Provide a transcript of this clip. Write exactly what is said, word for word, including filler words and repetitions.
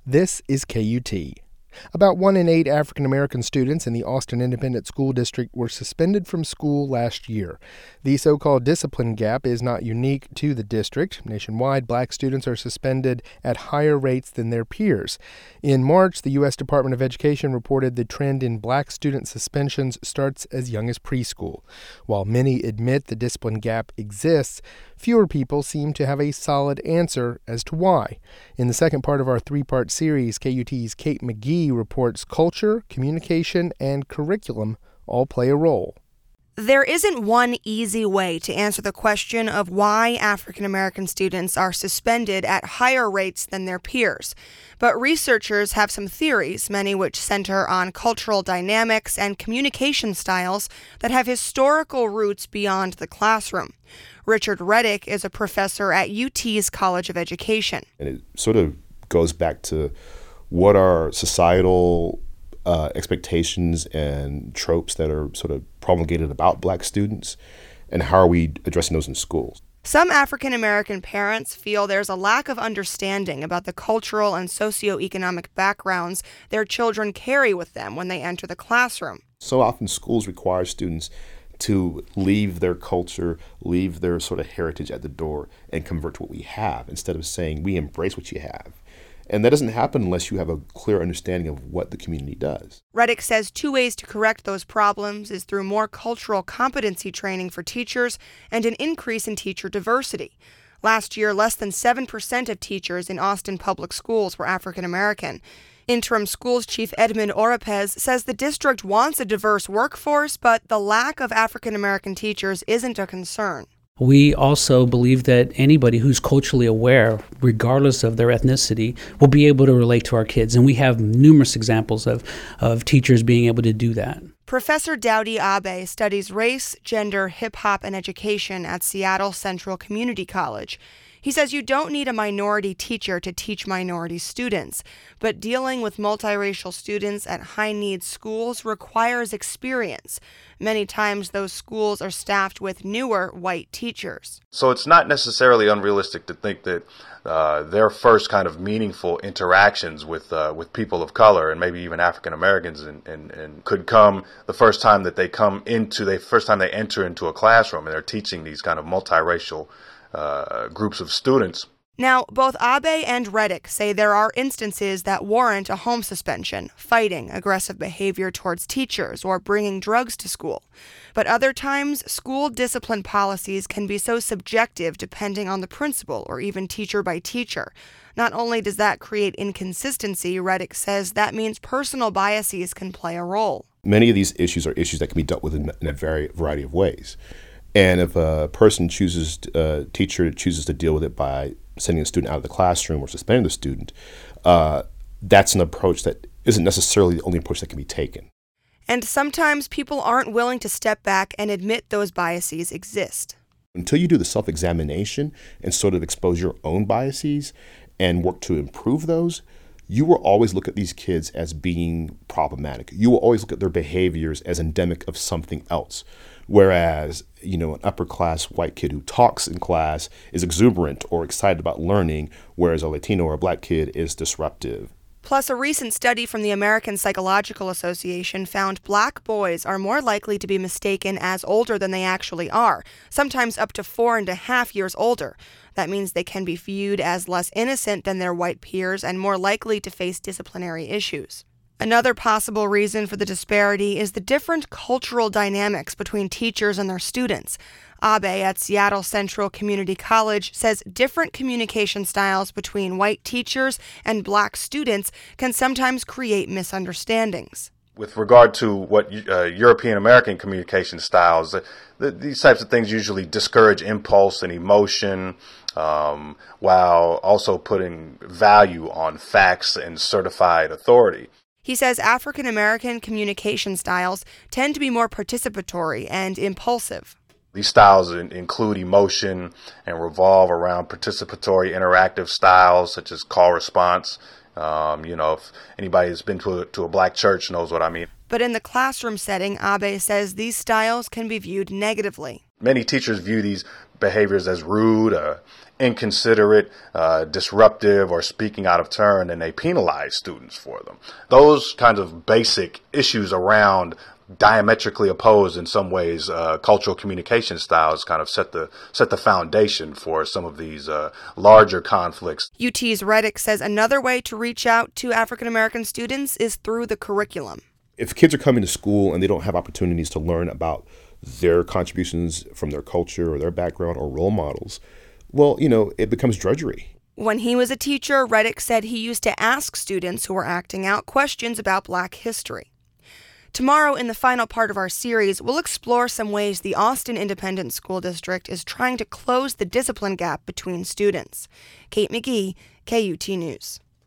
This is K U T. About one in eight African American students in the Austin Independent School District were suspended from school last year. The so-called discipline gap is not unique to the district. Nationwide, black students are suspended at higher rates than their peers. In March, the U S Department of Education reported the trend in black student suspensions starts as young as preschool. While many admit the discipline gap exists, fewer people seem to have a solid answer as to why. In the second part of our three-part series, K U T's Kate McGee reports culture, communication, and curriculum all play a role. There isn't one easy way to answer the question of why African American students are suspended at higher rates than their peers. But researchers have some theories, many which center on cultural dynamics and communication styles that have historical roots beyond the classroom. Richard Reddick is a professor at U T's College of Education. And it sort of goes back to what are societal uh, expectations and tropes that are sort of promulgated about black students, and how are we addressing those in schools? Some African American parents feel there's a lack of understanding about the cultural and socioeconomic backgrounds their children carry with them when they enter the classroom. So often schools require students to leave their culture, leave their sort of heritage at the door and convert to what we have, instead of saying we embrace what you have. And that doesn't happen unless you have a clear understanding of what the community does. Reddick says two ways to correct those problems is through more cultural competency training for teachers and an increase in teacher diversity. Last year, less than seven percent of teachers in Austin public schools were African American. Interim Schools Chief Edmund Oropez says the district wants a diverse workforce, but the lack of African American teachers isn't a concern. We also believe that anybody who's culturally aware, regardless of their ethnicity, will be able to relate to our kids. And we have numerous examples of, of teachers being able to do that. Professor Dowdy Abe studies race, gender, hip-hop, and education at Seattle Central Community College. He says you don't need a minority teacher to teach minority students, but dealing with multiracial students at high-needs schools requires experience. Many times those schools are staffed with newer white teachers. So it's not necessarily unrealistic to think that uh, their first kind of meaningful interactions with uh, with people of color and maybe even African Americans and, and, and could come the first time that they come into, the first time they enter into a classroom and they're teaching these kind of multiracial Uh, groups of students. Now, both Abe and Reddick say there are instances that warrant a home suspension, fighting aggressive behavior towards teachers or bringing drugs to school. But other times, school discipline policies can be so subjective depending on the principal or even teacher by teacher. Not only does that create inconsistency, Reddick says that means personal biases can play a role. Many of these issues are issues that can be dealt with in, in a very variety of ways. And if a person chooses, a teacher chooses to deal with it by sending a student out of the classroom or suspending the student, uh, that's an approach that isn't necessarily the only approach that can be taken. And sometimes people aren't willing to step back and admit those biases exist. Until you do the self-examination and sort of expose your own biases and work to improve those, you will always look at these kids as being problematic. You will always look at their behaviors as endemic of something else. Whereas, you know, an upper-class white kid who talks in class is exuberant or excited about learning, whereas a Latino or a black kid is disruptive. Plus, a recent study from the American Psychological Association found black boys are more likely to be mistaken as older than they actually are, sometimes up to four and a half years older. That means they can be viewed as less innocent than their white peers and more likely to face disciplinary issues. Another possible reason for the disparity is the different cultural dynamics between teachers and their students. Abe at Seattle Central Community College says different communication styles between white teachers and black students can sometimes create misunderstandings. With regard to what uh, European American communication styles, uh, the, these types of things usually discourage impulse and emotion, um, while also putting value on facts and certified authority. He says African American communication styles tend to be more participatory and impulsive. These styles in, include emotion and revolve around participatory interactive styles such as call response. Um, you know, if anybody has been to a, to a black church knows what I mean. But in the classroom setting, Abe says these styles can be viewed negatively. Many teachers view these behaviors as rude, uh, inconsiderate, uh, disruptive, or speaking out of turn, and they penalize students for them. Those kinds of basic issues around diametrically opposed, in some ways, uh, cultural communication styles kind of set the set the foundation for some of these uh, larger conflicts. U T's Reddick says another way to reach out to African American students is through the curriculum. If kids are coming to school and they don't have opportunities to learn about their contributions from their culture or their background or role models, well, you know, it becomes drudgery. When he was a teacher, Reddick said he used to ask students who were acting out questions about Black history. Tomorrow, in the final part of our series, we'll explore some ways the Austin Independent School District is trying to close the discipline gap between students. Kate McGee, K U T News.